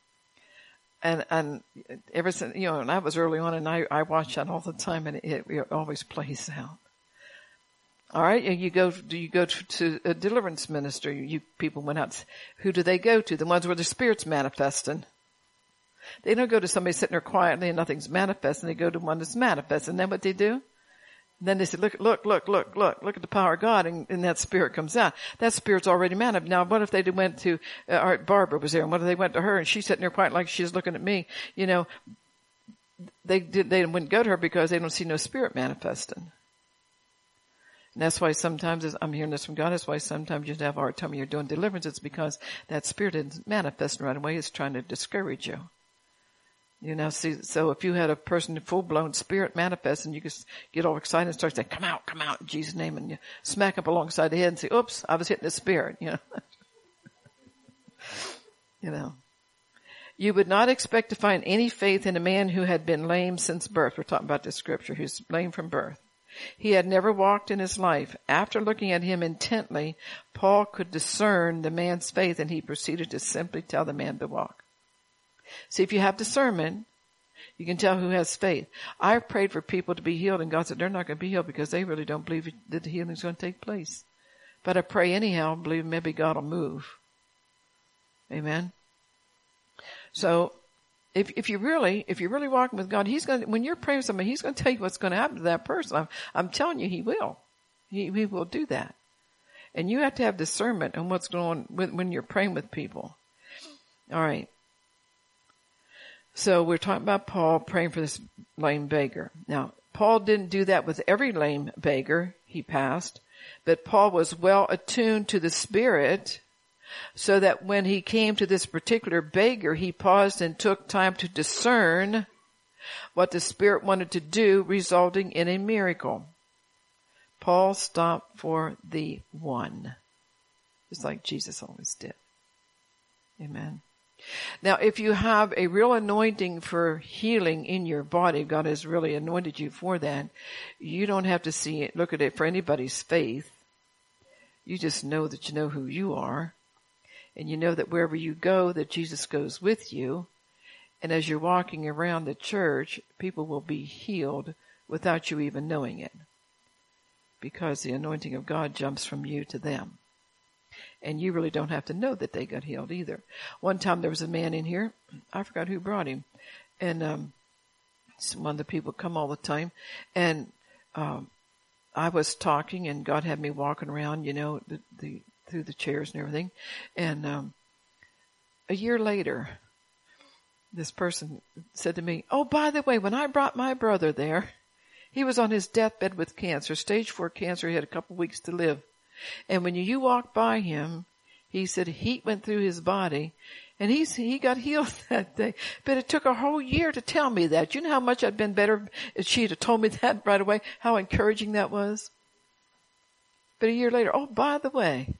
And ever since, and I was early on, and I watch that all the time, and it always plays out. All right, you go to a deliverance minister. You people went out. Who do they go to? The ones where the Spirit's manifesting. They don't go to somebody sitting there quietly and nothing's manifesting. They go to one that's manifesting. And then what they do? And then they say, look at the power of God, and that Spirit comes out. That Spirit's already manifested. Now, what if they went to, Barbara was there, and what if they went to her, and she's sitting there quiet like she's looking at me? They wouldn't go to her because they don't see no Spirit manifesting. And that's why sometimes, I'm hearing this from God, that's why sometimes you have a hard time when you're doing deliverance. It's because that Spirit isn't manifesting right away. It's trying to discourage you. So if you had a person in full-blown Spirit manifest, and you just get all excited and start saying, come out, in Jesus' name, and you smack up alongside the head and say, oops, I was hitting the Spirit, You would not expect to find any faith in a man who had been lame since birth. We're talking about this scripture, who's lame from birth. He had never walked in his life. After looking at him intently, Paul could discern the man's faith, and he proceeded to simply tell the man to walk. See, if you have discernment, you can tell who has faith. I've prayed for people to be healed, and God said they're not going to be healed because they really don't believe that the healing is going to take place. But I pray anyhow, believe maybe God will move. Amen. So, if you're really walking with God, when you're praying for somebody, He's going to tell you what's going to happen to that person. I'm telling you, He will. He will do that. And you have to have discernment on what's going on when you're praying with people. All right. So we're talking about Paul praying for this lame beggar. Now, Paul didn't do that with every lame beggar he passed, but Paul was well attuned to the Spirit, so that when he came to this particular beggar, he paused and took time to discern what the Spirit wanted to do, resulting in a miracle. Paul stopped for the one, just like Jesus always did. Amen. Now, if you have a real anointing for healing in your body, God has really anointed you for that, you don't have to look at it for anybody's faith. You just know that you know who you are. And you know that wherever you go, that Jesus goes with you. And as you're walking around the church, people will be healed without you even knowing it. Because the anointing of God jumps from you to them. And you really don't have to know that they got healed either. One time there was a man in here, I forgot who brought him. And one of the people come all the time. And I was talking, and God had me walking around, through the chairs and everything. And a year later, this person said to me, "Oh, by the way, when I brought my brother there, he was on his deathbed with cancer, stage 4 cancer. He had a couple weeks to live. And when you walked by him, he said heat went through his body, and he got healed that day. But it took a whole year to tell me that. You know how much I'd been better if she'd have told me that right away, how encouraging that was? But a year later, oh, by the way."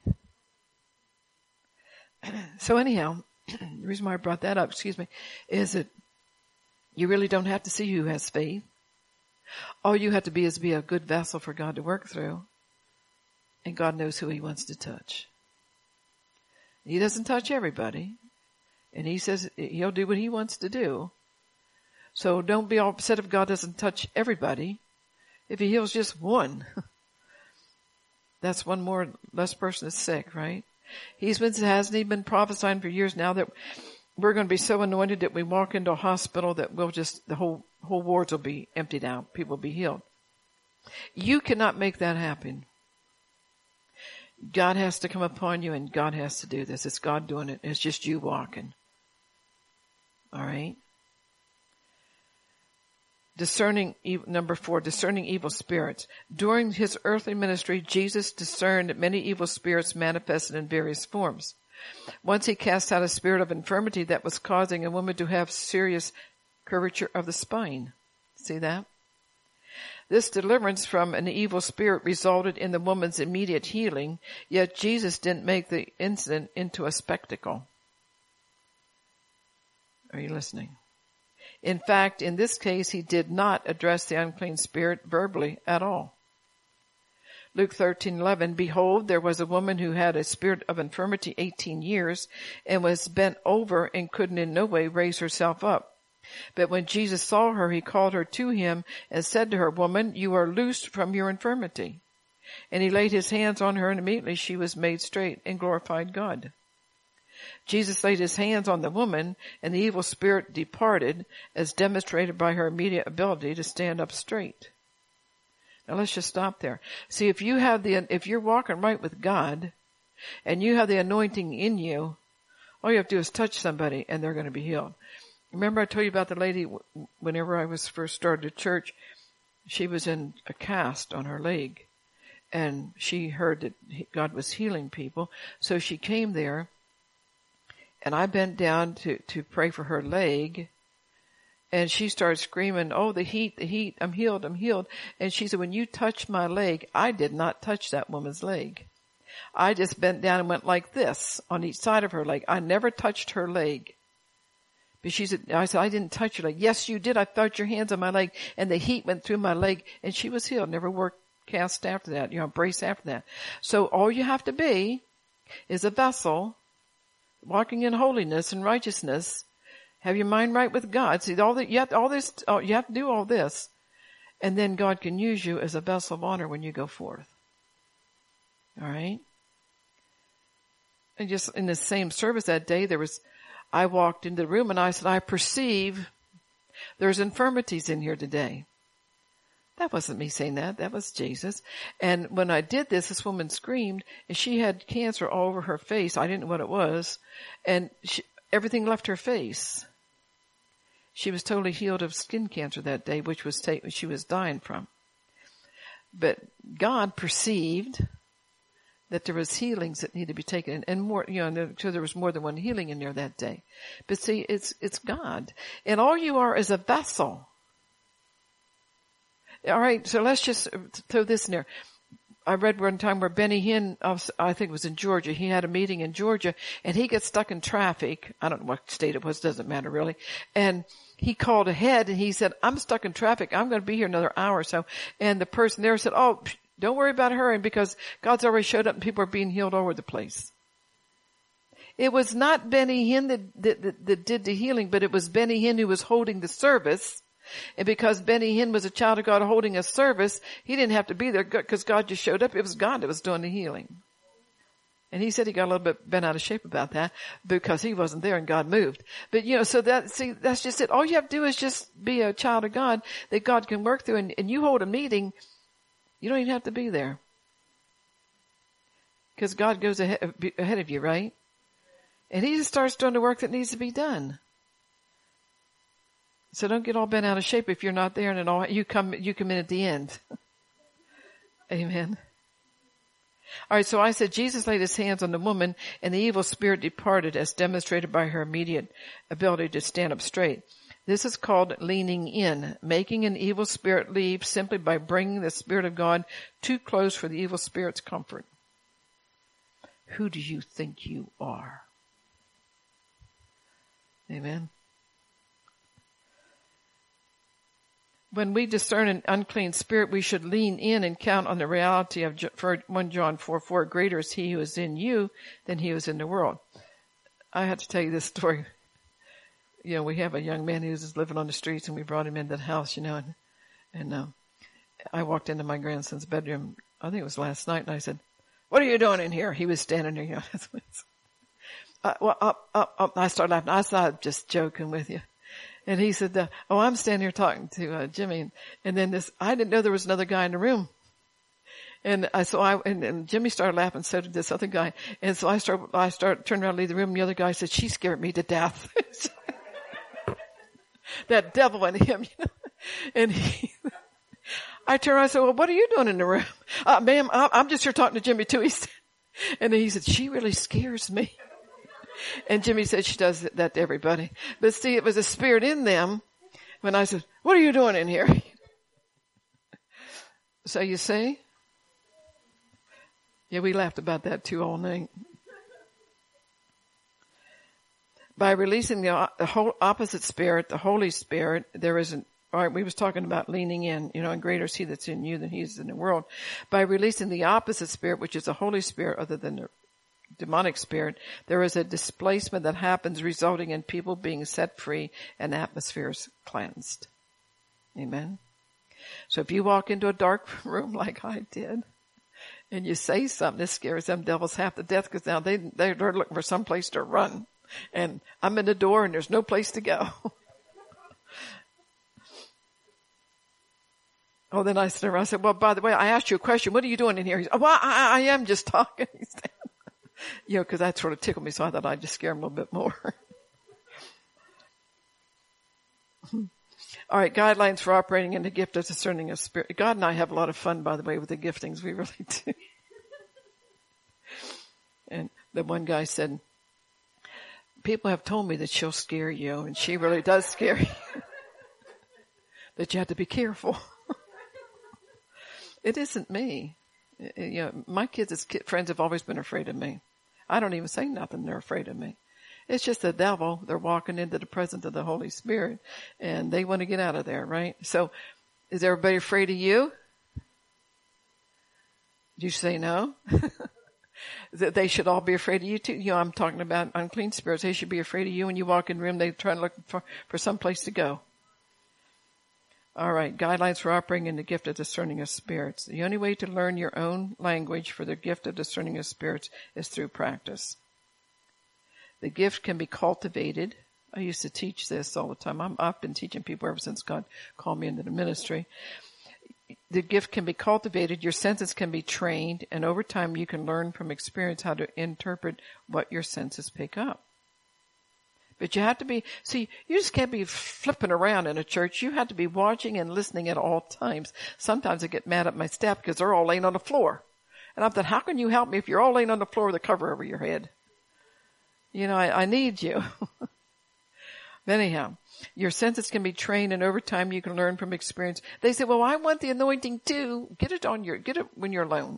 So anyhow, the reason why I brought that up, is that you really don't have to see who has faith. All you have to be is be a good vessel for God to work through. And God knows who He wants to touch. He doesn't touch everybody. And He says He'll do what He wants to do. So don't be all upset if God doesn't touch everybody. If He heals just one, that's one less person that's sick, right? Hasn't He been prophesying for years now that we're going to be so anointed that we walk into a hospital that the whole wards will be emptied out. People will be healed. You cannot make that happen. God has to come upon you, and God has to do this. It's God doing it. It's just you walking. All right? Number 4, discerning evil spirits. During His earthly ministry, Jesus discerned many evil spirits manifested in various forms. Once He cast out a spirit of infirmity that was causing a woman to have serious curvature of the spine. See that? This deliverance from an evil spirit resulted in the woman's immediate healing, yet Jesus didn't make the incident into a spectacle. Are you listening? In fact, in this case, He did not address the unclean spirit verbally at all. Luke 13:11, behold, there was a woman who had a spirit of infirmity 18 years and was bent over and could in no way raise herself up. But when Jesus saw her, He called her to Him and said to her, "Woman, you are loosed from your infirmity." And He laid His hands on her, and immediately she was made straight and glorified God. Jesus laid His hands on the woman, and the evil spirit departed, as demonstrated by her immediate ability to stand up straight. Now let's just stop there. See, if you're walking right with God, and you have the anointing in you, all you have to do is touch somebody, and they're going to be healed. Remember I told you about the lady, whenever I was first started at church, she was in a cast on her leg, and she heard that God was healing people, so she came there, and I bent down to pray for her leg, and she started screaming, "Oh, the heat, I'm healed. And she said, "When you touched my leg," I did not touch that woman's leg. I just bent down and went like this on each side of her leg. I never touched her leg. But I said, "I didn't touch your leg." "Yes, you did. I felt your hands on my leg, and the heat went through my leg," and she was healed. Never wore cast after that, brace after that. So all you have to be is a vessel walking in holiness and righteousness, Have your mind right with God. See, you have to do all this. And then God can use you as a vessel of honor when you go forth. All right? And just in the same service that day, I walked into the room and I said, I perceive there's infirmities in here today. That wasn't me saying that. That was Jesus. And when I did this woman screamed, and she had cancer all over her face. I didn't know what it was. And everything left her face. She was totally healed of skin cancer that day, which she was dying from. But God perceived that there was healings that needed to be taken, and more, so there was more than one healing in there that day. But see, it's God. And all you are is a vessel. All right, so let's just throw this in there. I read one time where Benny Hinn, I think it was in Georgia, he had a meeting in Georgia, and he gets stuck in traffic. I don't know what state it was, doesn't matter really. And he called ahead and he said, I'm stuck in traffic. I'm going to be here another hour or so. And the person there said, oh, don't worry about hurrying because God's already showed up and people are being healed all over the place. It was not Benny Hinn that did the healing, but it was Benny Hinn who was holding the service. And because Benny Hinn was a child of God holding a service, he didn't have to be there because God just showed up. It was God that was doing the healing. And he said he got a little bit bent out of shape about that because he wasn't there and God moved. But so that's just it. All you have to do is just be a child of God that God can work through, and you hold a meeting. You don't even have to be there. Because God goes ahead of you, right? And he just starts doing the work that needs to be done. So don't get all bent out of shape if you're not there and you come in at the end. Amen. All right, so I said Jesus laid his hands on the woman and the evil spirit departed as demonstrated by her immediate ability to stand up straight. This is called leaning in, making an evil spirit leave simply by bringing the Spirit of God too close for the evil spirit's comfort. Who do you think you are? Amen. When we discern an unclean spirit, we should lean in and count on the reality of 1 John 4:4. Greater is he who is in you than he who is in the world. I have to tell you this story. We have a young man who's just living on the streets, and we brought him into the house, and I walked into my grandson's bedroom, I think it was last night, and I said, what are you doing in here? He was standing there, I started laughing. I thought, just joking with you. And he said, I'm standing here talking to Jimmy. And then I didn't know there was another guy in the room. And and Jimmy started laughing, so did this other guy. And so I started turning around to leave the room, and the other guy said, she scared me to death. That devil in him, And I turned around and said, well, what are you doing in the room? Ma'am, I'm just here talking to Jimmy too. And then he said, she really scares me. And Jimmy said she does that to everybody. But see, it was a spirit in them when I said, what are you doing in here? So you see? Yeah, we laughed about that too all night. By releasing the whole opposite spirit, the Holy Spirit, all right, we was talking about leaning in, and greater is he that's in you than he is in the world. By releasing the opposite spirit, which is the Holy Spirit other than the demonic spirit, there is a displacement that happens resulting in people being set free and atmospheres cleansed. Amen. So if you walk into a dark room like I did and you say something that scares them devils half to death because now they're looking for some place to run, and I'm in the door and there's no place to go. Oh, then I said, well, by the way, I asked you a question. What are you doing in here? He said, well, I am just talking. Because that sort of tickled me, so I thought I'd just scare him a little bit more. All right, guidelines for operating in the gift of discerning of spirit. God and I have a lot of fun, by the way, with the giftings. We really do. And the one guy said, people have told me that she'll scare you, and she really does scare you. That you have to be careful. It isn't me. My kids' friends have always been afraid of me. I don't even say nothing. They're afraid of me. It's just the devil. They're walking into the presence of the Holy Spirit, and they want to get out of there, right? So is everybody afraid of you? Did you say no? That they should all be afraid of you too. You know, I'm talking about unclean spirits. They should be afraid of you when you walk in the room. They try to look for some place to go. All right. Guidelines for operating in the gift of discerning of spirits. The only way to learn your own language for the gift of discerning of spirits is through practice. The gift can be cultivated. I used to teach this all the time. I've been teaching people ever since God called me into the ministry. The gift can be cultivated. Your senses can be trained. And over time, you can learn from experience how to interpret what your senses pick up. But you have to be, see, you just can't be flipping around in a church. You have to be watching and listening at all times. Sometimes I get mad at my staff because they're all laying on the floor. And I'm thinking, how can you help me if you're all laying on the floor with a cover over your head? You know, I need you. Anyhow, your senses can be trained, and over time you can learn from experience. They say, well, I want the anointing too. Get it when you're alone.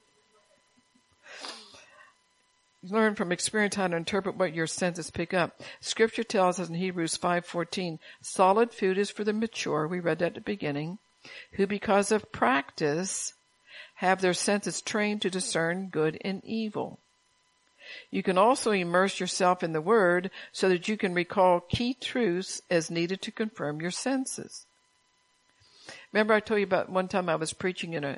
Learn from experience how to interpret what your senses pick up. Scripture tells us in Hebrews 5:14, solid food is for the mature. We read that at the beginning, who because of practice have their senses trained to discern good and evil. You can also immerse yourself in the Word so that you can recall key truths as needed to confirm your senses. Remember I told you about one time I was preaching in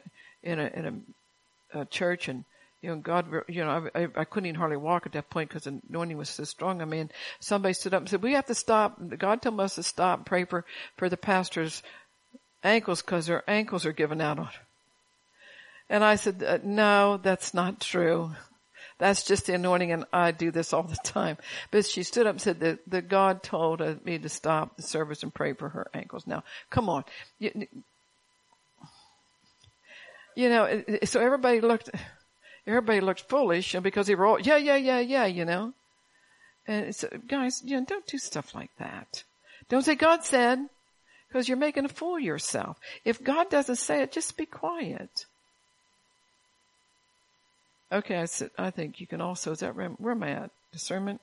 a church, and God, I couldn't even hardly walk at that point because the anointing was so strong. I mean, somebody stood up and said, we have to stop. God told us to stop and pray for the pastor's ankles because their ankles are giving out on. And I said, no, that's not true. That's just the anointing, and I do this all the time. But she stood up and said that God told me to stop the service and pray for her ankles. Now, come on. So everybody looked foolish because they were all, yeah. And so, guys, don't do stuff like that. Don't say God said, because you're making a fool of yourself. If God doesn't say it, just be quiet. Okay, I think you can also, is that where am I at? Discernment?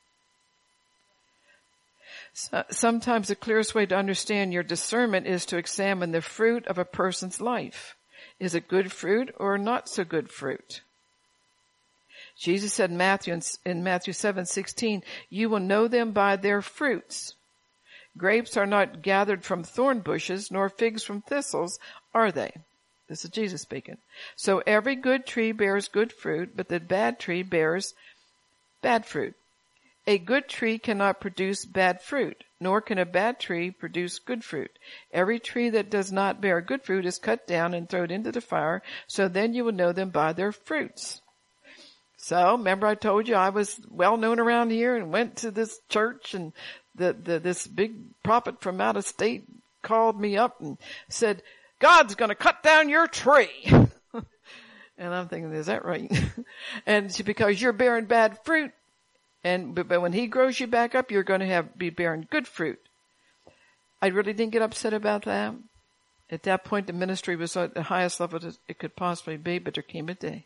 Sometimes the clearest way to understand your discernment is to examine the fruit of a person's life. Is it good fruit or not so good fruit? Jesus said in Matthew 7:16, you will know them by their fruits. Grapes are not gathered from thorn bushes, nor figs from thistles, are they? This is Jesus speaking. So every good tree bears good fruit, but the bad tree bears bad fruit. A good tree cannot produce bad fruit, nor can a bad tree produce good fruit. Every tree that does not bear good fruit is cut down and thrown into the fire, so then you will know them by their fruits. So, remember I told you I was well known around here and went to this church, and this big prophet from out of state called me up and said, God's going to cut down your tree. And I'm thinking, is that right? And because you're bearing bad fruit, but when he grows you back up, you're going to be bearing good fruit. I really didn't get upset about that. At that point, the ministry was at the highest level it could possibly be, but there came a day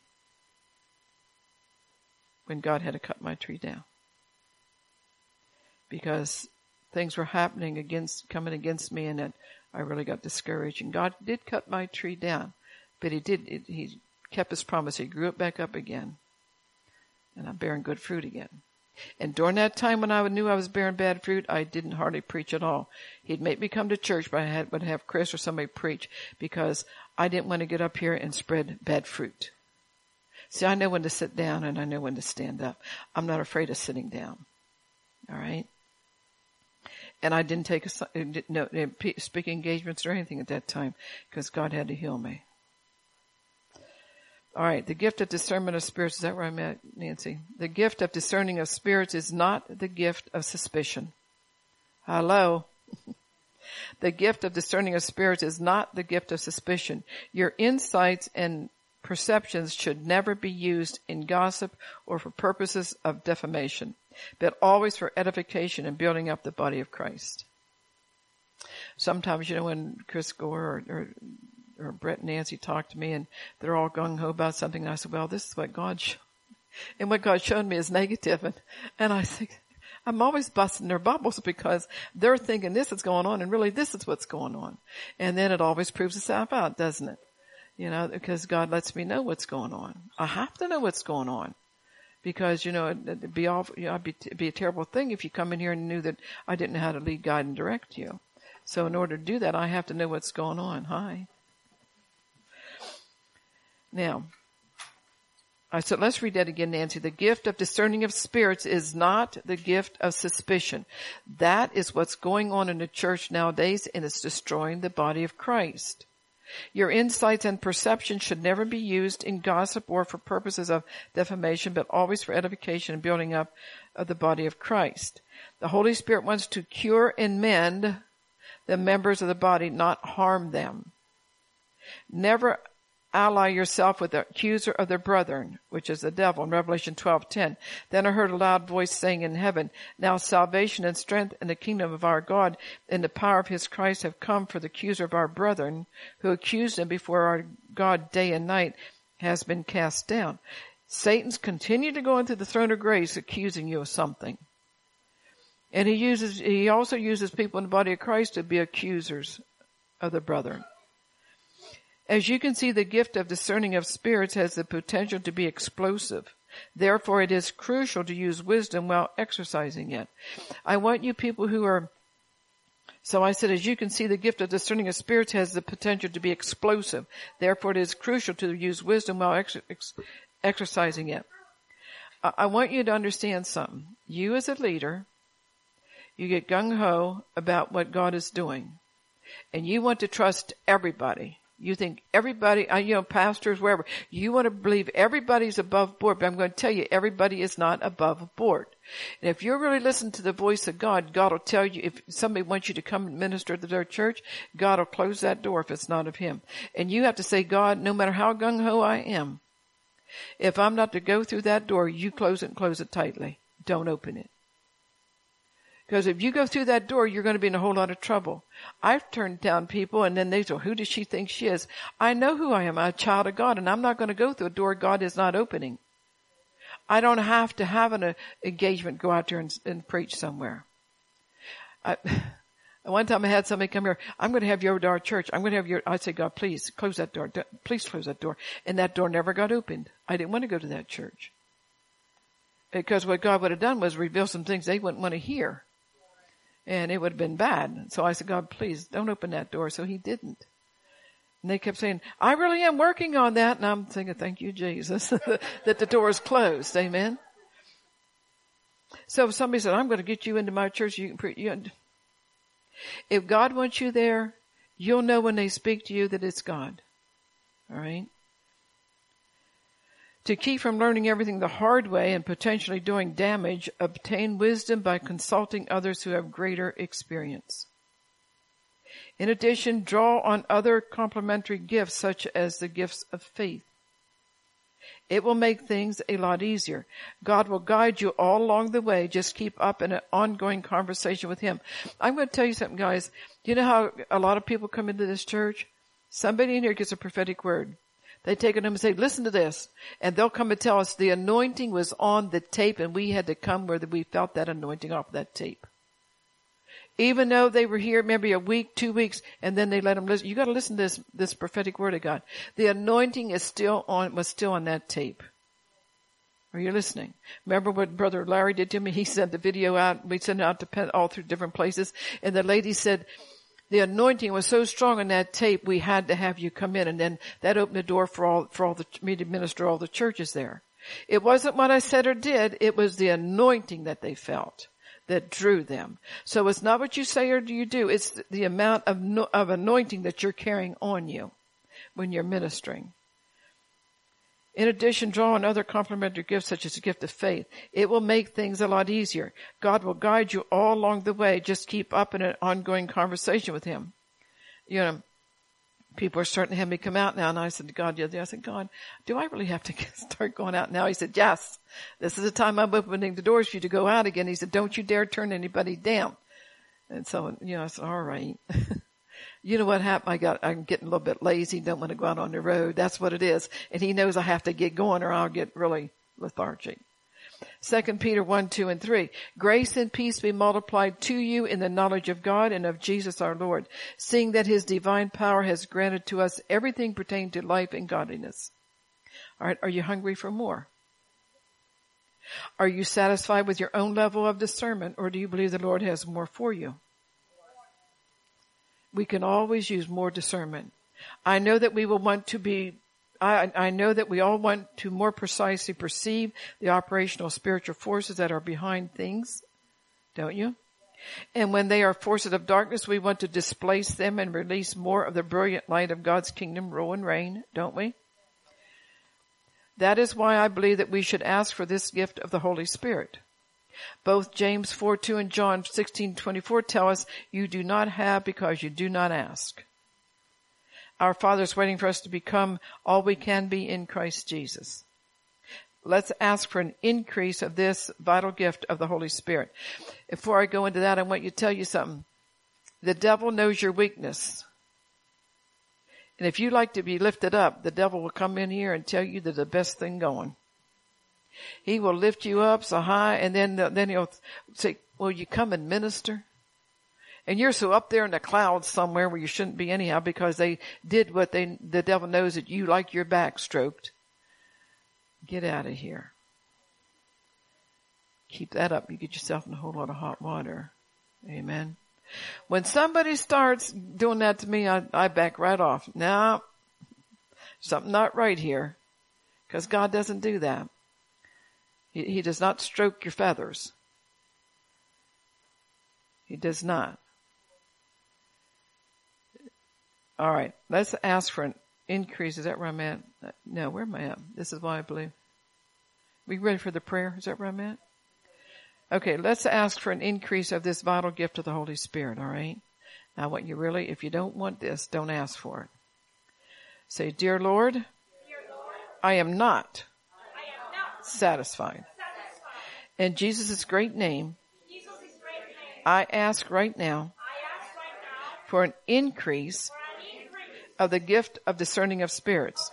when God had to cut my tree down. Because things were coming against me, and I really got discouraged. And God did cut my tree down, but he kept his promise. He grew it back up again, and I'm bearing good fruit again. And during that time when I knew I was bearing bad fruit, I didn't hardly preach at all. He'd make me come to church, but I would have Chris or somebody preach because I didn't want to get up here and spread bad fruit. See, I know when to sit down and I know when to stand up. I'm not afraid of sitting down. All right? And I didn't take speaking engagements or anything at that time because God had to heal me. All right, the gift of discernment of spirits, is that where I'm at, Nancy? The gift of discerning of spirits is not the gift of suspicion. Hello? The gift of discerning of spirits is not the gift of suspicion. Your insights and perceptions should never be used in gossip or for purposes of defamation, but always for edification and building up the body of Christ. Sometimes, when Chris Gore or Brett and Nancy talk to me and they're all gung-ho about something, and I said, well, this is what God showed. And what God showed me is negative. And I think, I'm always busting their bubbles because they're thinking this is going on and really this is what's going on. And then it always proves itself out, doesn't it? because God lets me know what's going on. I have to know what's going on. Because, it'd be a terrible thing if you come in here and knew that I didn't know how to lead, guide, and direct you. So in order to do that, I have to know what's going on. Hi. Now, so let's read that again, Nancy. The gift of discerning of spirits is not the gift of suspicion. That is what's going on in the church nowadays, and it's destroying the body of Christ. Your insights and perceptions should never be used in gossip or for purposes of defamation, but always for edification and building up of the body of Christ. The Holy Spirit wants to cure and mend the members of the body, not harm them. Never ally yourself with the accuser of their brethren, which is the devil, in Revelation 12:10. Then I heard a loud voice saying in heaven, now salvation and strength and the kingdom of our God and the power of his Christ have come, for the accuser of our brethren, who accused them before our God day and night, has been cast down. Satan's continued to go into the throne of grace accusing you of something. And he also uses people in the body of Christ to be accusers of the brethren. As you can see, the gift of discerning of spirits has the potential to be explosive. Therefore, it is crucial to use wisdom while exercising it. I want you people so I said, as you can see, the gift of discerning of spirits has the potential to be explosive. Therefore, it is crucial to use wisdom while exercising it. I want you to understand something. You as a leader, you get gung-ho about what God is doing. And you want to trust everybody. You think everybody, pastors, wherever, you want to believe everybody's above board, but I'm going to tell you, everybody is not above board. And if you're really listening to the voice of God, God will tell you, if somebody wants you to come and minister to their church, God will close that door if it's not of him. And you have to say, God, no matter how gung-ho I am, if I'm not to go through that door, you close it and close it tightly. Don't open it. Because if you go through that door, you're going to be in a whole lot of trouble. I've turned down people, and then they say, who does she think she is? I know who I am. I'm a child of God, and I'm not going to go through a door God is not opening. I don't have to have an engagement, go out there and preach somewhere. One time I had somebody come here, I'm going to have you over to our church. I said, God, please close that door. Please close that door. And that door never got opened. I didn't want to go to that church. Because what God would have done was reveal some things they wouldn't want to hear. And it would have been bad. So I said, God, please don't open that door. So he didn't. And they kept saying, I really am working on that. And I'm thinking, thank you, Jesus, that the door is closed. Amen. So if somebody said, I'm going to get you into my church, you can preach. If God wants you there, you'll know when they speak to you that it's God. All right. To keep from learning everything the hard way and potentially doing damage, obtain wisdom by consulting others who have greater experience. In addition, draw on other complementary gifts such as the gifts of faith. It will make things a lot easier. God will guide you all along the way. Just keep up in an ongoing conversation with him. I'm going to tell you something, guys. You know how a lot of people come into this church? Somebody in here gets a prophetic word. They take it to them and say, listen to this. And they'll come and tell us the anointing was on the tape, and we had to come where we felt that anointing off that tape. Even though they were here maybe a week, 2 weeks, and then they let them listen. You got to listen to this prophetic word of God. The anointing was still on that tape. Are you listening? Remember what Brother Larry did to me? He sent the video out. We sent it out to all through different places. And the lady said, the anointing was so strong on that tape, we had to have you come in. And then that opened the door for me to minister all the churches there. It wasn't what I said or did. It was the anointing that they felt that drew them. So it's not what you say or do you do. It's the amount of anointing that you're carrying on you when you're ministering. In addition, draw on other complementary gifts such as the gift of faith. It will make things a lot easier. God will guide you all along the way. Just keep up in an ongoing conversation with him. People are starting to have me come out now. And I said to God the other day, I said, God, do I really have to start going out now? He said, yes. This is the time I'm opening the doors for you to go out again. He said, don't you dare turn anybody down. And so, I said, all right. You know what happened? I'm getting a little bit lazy. Don't want to go out on the road. That's what it is. And he knows I have to get going or I'll get really lethargic. 2 Peter 1, 2, and 3. Grace and peace be multiplied to you in the knowledge of God and of Jesus our Lord, seeing that his divine power has granted to us everything pertaining to life and godliness. All right, are you hungry for more? Are you satisfied with your own level of discernment, or do you believe the Lord has more for you? We can always use more discernment. I know that we will want to be I know that we all want to more precisely perceive the operational spiritual forces that are behind things, don't you? And when they are forces of darkness, we want to displace them and release more of the brilliant light of God's kingdom rule and reign, don't we? That is why I believe that we should ask for this gift of the Holy Spirit. Both James 4:2 and John 16:24 tell us you do not have because you do not ask. Our Father is waiting for us to become all we can be in Christ Jesus. Let's ask for an increase of this vital gift of the Holy Spirit. Before I go into that, I want you to tell you something. The devil knows your weakness. And if you like to be lifted up, the devil will come in here and tell you that the best thing going. He will lift you up so high, and then he'll say, will you come and minister? And you're so up there in the clouds somewhere where you shouldn't be anyhow, because they did what the devil knows that you like your back stroked. Get out of here. Keep that up. You get yourself in a whole lot of hot water. Amen. When somebody starts doing that to me, I back right off. Now, something not right here, because God doesn't do that. He does not stroke your feathers. He does not. All right, let's ask for an increase. Is that where I'm at? No, where am I at? This is why I believe. We ready for the prayer? Is that where I'm at? Okay, let's ask for an increase of this vital gift of the Holy Spirit, all right? Now, what you really, if you don't want this, don't ask for it. Say, Dear Lord, I am not satisfied. In Jesus' great name, I ask right now for an increase of the gift of discerning of spirits.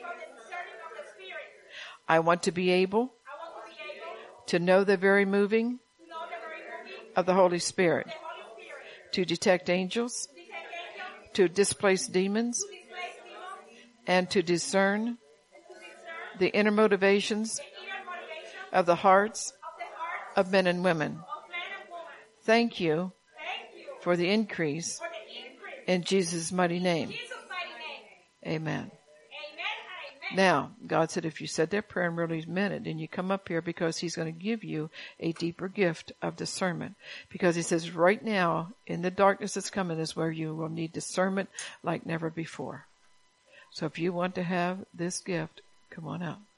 I want to be able to know the very moving of the Holy Spirit, to detect angels, to displace demons, and to discern the inner motivations of the hearts of men and women. Thank you for the increase in Jesus' mighty name. Amen. Now, God said if you said that prayer and really meant it, then you come up here, because he's going to give you a deeper gift of discernment. Because he says right now, in the darkness that's coming, is where you will need discernment like never before. So if you want to have this gift, come on out.